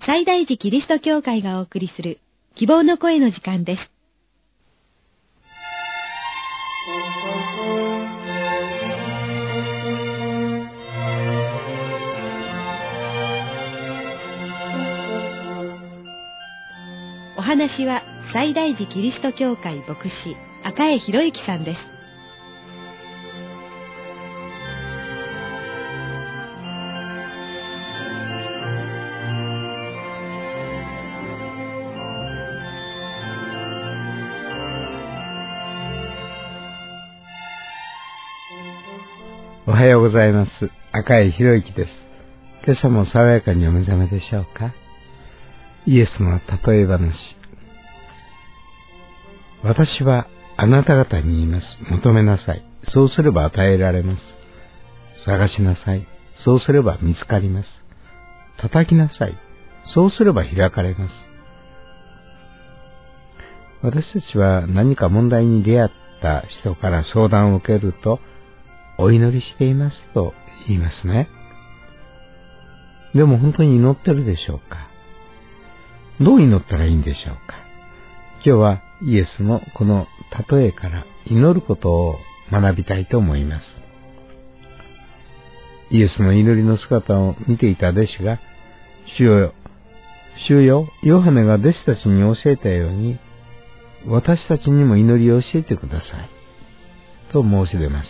西大寺キリスト教会がお送りする希望の声の時間です。お話は西大寺キリスト教会牧師赤江博之さんです。 おはようございます。赤江博之です。今朝も爽やかにお目覚めでしょうか。イエスの例え話。私はあなた方に言います。求めなさい。そうすれば与えられます。探しなさい。そうすれば見つかります。叩きなさい。そうすれば開かれます。私たちは何か問題に出会った人から相談を受けると、お祈りしていますと言いますね。でも本当に祈ってるでしょうか。どう祈ったらいいんでしょうか。今日はイエスのこの例えから祈ることを学びたいと思います。イエスの祈りの姿を見ていた弟子が、主よ、ヨハネが弟子たちに教えたように、私たちにも祈りを教えてください。と申し出ます。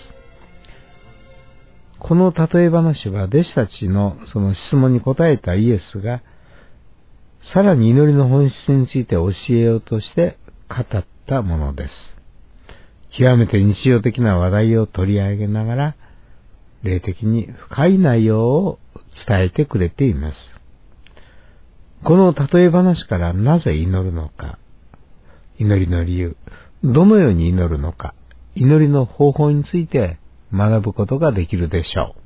この例え話は弟子たちのその質問に答えたイエスが、さらに祈りの本質について教えようとして語ったものです。極めて日常的な話題を取り上げながら、霊的に深い内容を伝えてくれています。この例え話からなぜ祈るのか、祈りの理由、どのように祈るのか、祈りの方法について学ぶことができるでしょ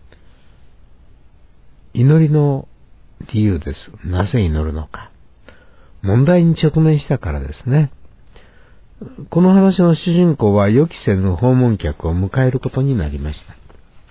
う。祈りの理由です。なぜ祈るのか。問題に直面したからですね。この話の主人公は予期せぬ訪問客を迎えることになりました。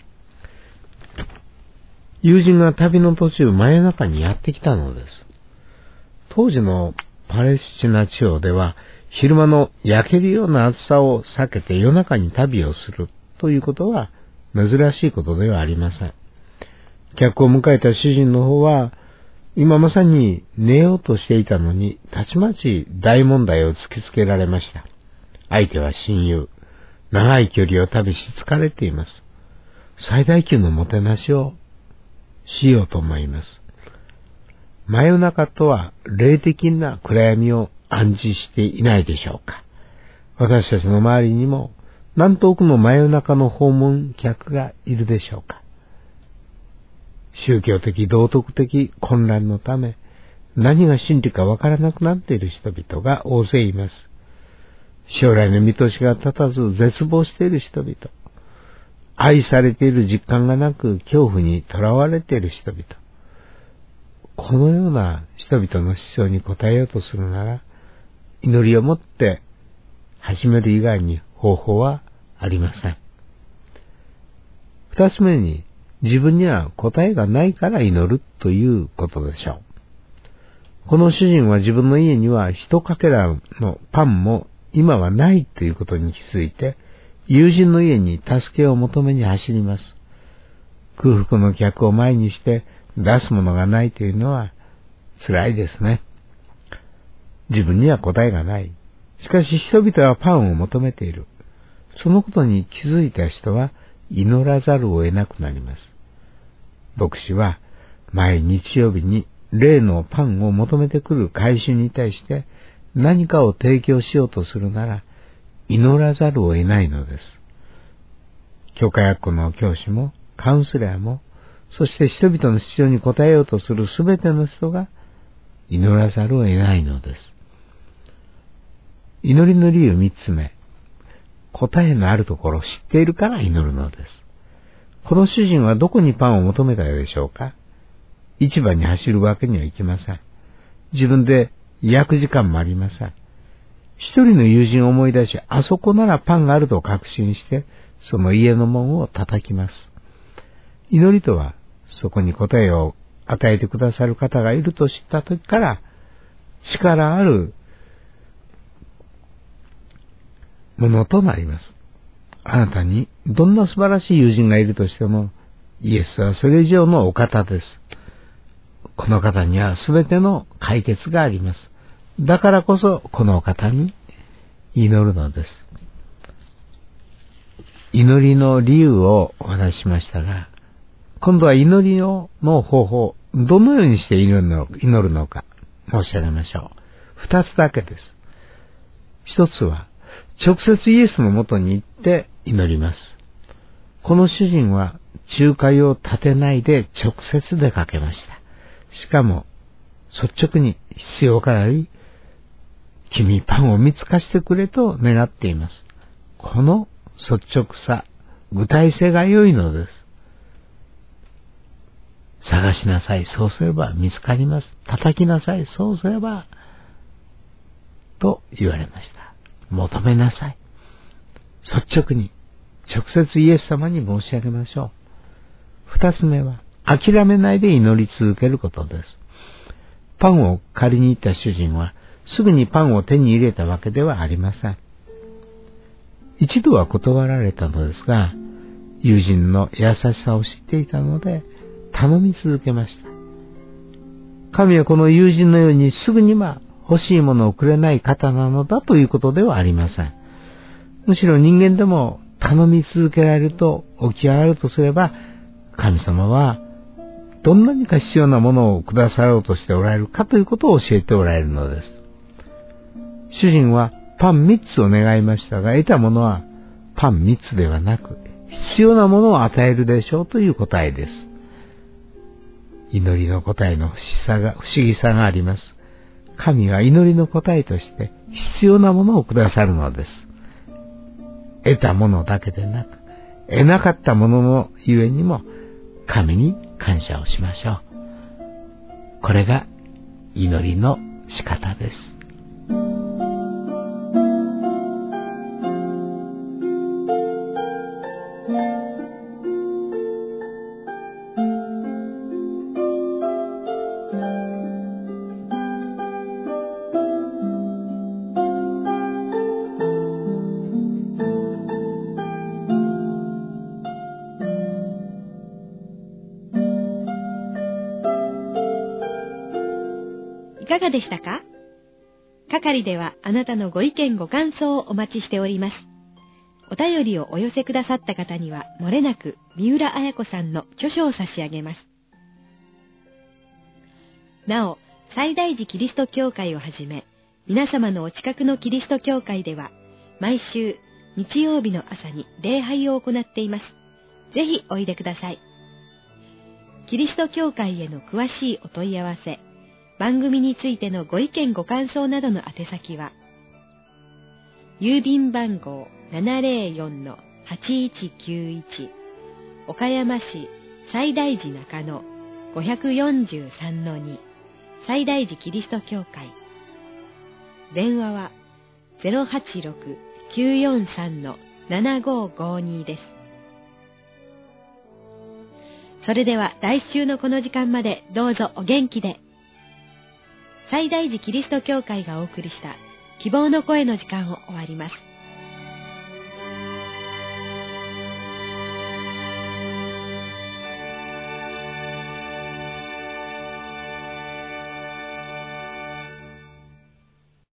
友人が旅の途中真夜中にやってきたのです。当時のパレスチナ地方では昼間の焼けるような暑さを避けて夜中に旅をするということは珍しいことではありません。客を迎えた主人の方は、今まさに寝ようとしていたのに、たちまち大問題を突きつけられました。相手は親友。長い距離を旅し疲れています。最大級のもてなしをしようと思います。真夜中とは霊的な暗闇を暗示していないでしょうか。私たちの周りにも、何と多くの真夜中の訪問客がいるでしょうか。宗教的道徳的混乱のため、何が真理かわからなくなっている人々が大勢います。将来の見通しが立たず絶望している人々。愛されている実感がなく恐怖にとらわれている人々。このような人々の主張に応えようとするなら、祈りをもって始める以外に方法はありません。二つ目に、自分には答えがないから祈るということでしょう。この主人は自分の家には一かけらのパンも今はないということに気づいて、友人の家に助けを求めに走ります。空腹の客を前にして出すものがないというのは辛いですね。自分には答えがない。しかし人々はパンを求めている。そのことに気づいた人は祈らざるを得なくなります。牧師は毎日曜日に例のパンを求めてくる回収に対して何かを提供しようとするなら祈らざるを得ないのです。教会学校の教師もカウンセラーも、そして人々の必要に応えようとするすべての人が祈らざるを得ないのです。祈りの理由三つ目。答えのあるところを知っているから祈るのです。この主人はどこにパンを求めたでしょうか。市場に走るわけにはいきません。自分で焼く時間もありません。一人の友人を思い出し、あそこならパンがあると確信して、その家の門を叩きます。祈りとは、そこに答えを与えてくださる方がいると知った時から、力あるものとなります。あなたにどんな素晴らしい友人がいるとしても、イエスはそれ以上のお方です。この方にはすべての解決があります。だからこそこのお方に祈るのです。祈りの理由をお話ししましたが、今度は祈りの方法、どのようにして祈るのか申し上げましょう。二つだけです。一つは、直接イエスのもとに行って祈ります。この主人は仲介を立てないで直接出かけました。しかも、率直に必要からり、君パンを見つかしてくれと願っています。この率直さ、具体性が良いのです。探しなさい、そうすれば見つかります。叩きなさい、そうすれば、と言われました。求めなさい。率直に、直接イエス様に申し上げましょう。二つ目は、諦めないで祈り続けることです。パンを借りに行った主人は、すぐにパンを手に入れたわけではありません。一度は断られたのですが、友人の優しさを知っていたので、頼み続けました。神はこの友人のようにすぐには欲しいものをくれない方なのだということではありません。むしろ人間でも頼み続けられると起き上がるとすれば、神様はどんなにか必要なものをくださろうとしておられるかということを教えておられるのです。主人はパン3つを願いましたが、得たものはパン3つではなく、必要なものを与えるでしょうという答えです。祈りの答えの不思議さがあります。神は祈りの答えとして必要なものをくださるのです。得たものだけでなく、得なかったもののゆえにも神に感謝をしましょう。これが祈りの仕方です。 いかがでしたか？係ではあなたのご意見ご感想をお待ちしております。お便りをお寄せくださった方には、もれなく三浦綾子さんの著書を差し上げます。なお、西大寺キリスト教会をはじめ、皆様のお近くのキリスト教会では、毎週日曜日の朝に礼拝を行っています。ぜひおいでください。キリスト教会への詳しいお問い合わせ、番組についてのご意見ご感想などの宛先は、郵便番号 704-8191 岡山市西大寺中野 543-2 西大寺キリスト教会。電話は 086-943-7552 です。それでは来週のこの時間までどうぞお元気で。西大寺キリスト教会がお送りした希望の声の時間を終わります。